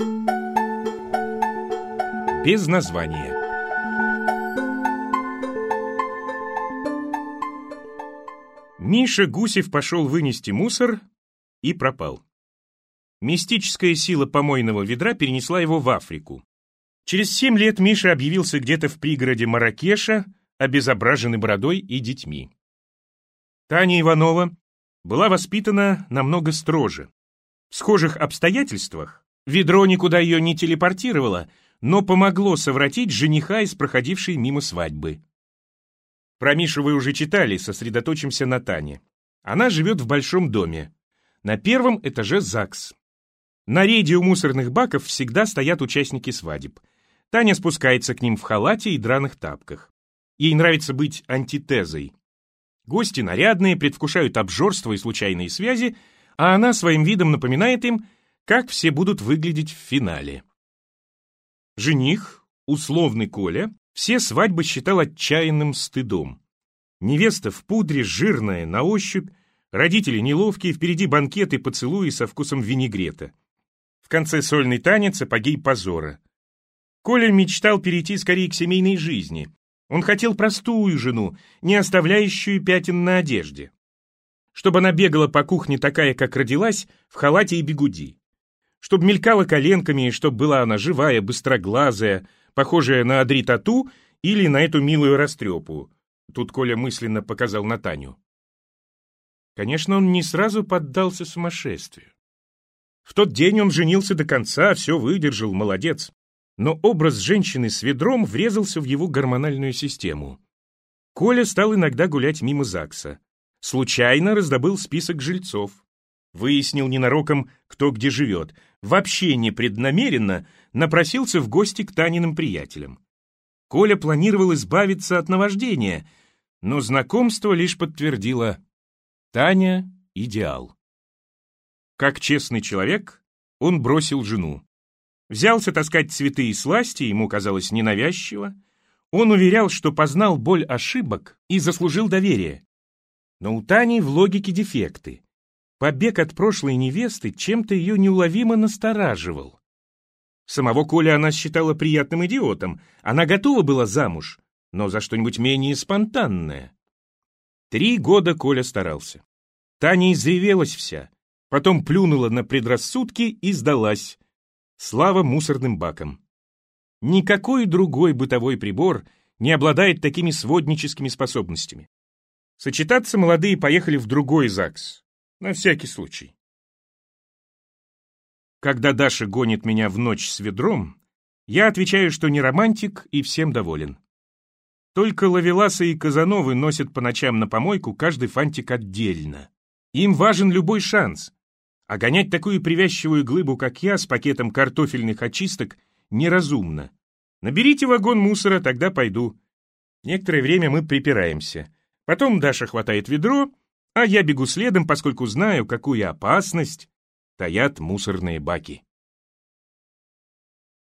Без названия. Миша Гусев пошел вынести мусор и пропал. Мистическая сила помойного ведра перенесла его в Африку. Через 7 лет Миша объявился где-то в пригороде Марракеша, обезображенный бородой и детьми. Таня Иванова была воспитана намного строже. В схожих обстоятельствах ведро никуда ее не телепортировало, но помогло совратить жениха из проходившей мимо свадьбы. Про Мишу вы уже читали, сосредоточимся на Тане. Она живет в большом доме. На 1-м этаже ЗАГС. На рейде у мусорных баков всегда стоят участники свадеб. Таня спускается к ним в халате и драных тапках. Ей нравится быть антитезой. Гости нарядные, предвкушают обжорство и случайные связи, а она своим видом напоминает им, как все будут выглядеть в финале. Жених, условный Коля, все свадьбы считал отчаянным стыдом. Невеста в пудре, жирная, на ощупь, родители неловкие, впереди банкеты, поцелуи со вкусом винегрета. В конце сольный танец, апогей позора. Коля мечтал перейти скорее к семейной жизни. Он хотел простую жену, не оставляющую пятен на одежде. Чтобы она бегала по кухне такая, как родилась, в халате и бигуди. Чтобы мелькала коленками, чтобы была она живая, быстроглазая, похожая на Адри Тату или на эту милую растрепу. Тут Коля мысленно показал на Таню. Конечно, он не сразу поддался сумасшествию. В тот день он женился до конца, все выдержал, молодец. Но образ женщины с ведром врезался в его гормональную систему. Коля стал иногда гулять мимо ЗАГСа. Случайно раздобыл список жильцов. Выяснил ненароком, кто где живет. Вообще непреднамеренно напросился в гости к Таниным приятелям. Коля планировал избавиться от наваждения, но знакомство лишь подтвердило: Таня — идеал. Как честный человек, он бросил жену. Взялся таскать цветы и сласти, ему казалось ненавязчиво. Он уверял, что познал боль ошибок и заслужил доверие. Но у Тани в логике дефекты. Побег от прошлой невесты чем-то ее неуловимо настораживал. Самого Коля она считала приятным идиотом. Она готова была замуж, но за что-нибудь менее спонтанное. 3 года Коля старался. Таня изревелась вся, потом плюнула на предрассудки и сдалась. Слава мусорным бакам. Никакой другой бытовой прибор не обладает такими сводническими способностями. Сочетаться молодые поехали в другой ЗАГС. На всякий случай. Когда Даша гонит меня в ночь с ведром, я отвечаю, что не романтик и всем доволен. Только ловеласы и казановы носят по ночам на помойку каждый фантик отдельно. Им важен любой шанс. А гонять такую привязчивую глыбу, как я, с пакетом картофельных очисток, неразумно. Наберите вагон мусора, тогда пойду. Некоторое время мы припираемся. Потом Даша хватает ведро, а я бегу следом, поскольку знаю, какую опасность таят мусорные баки.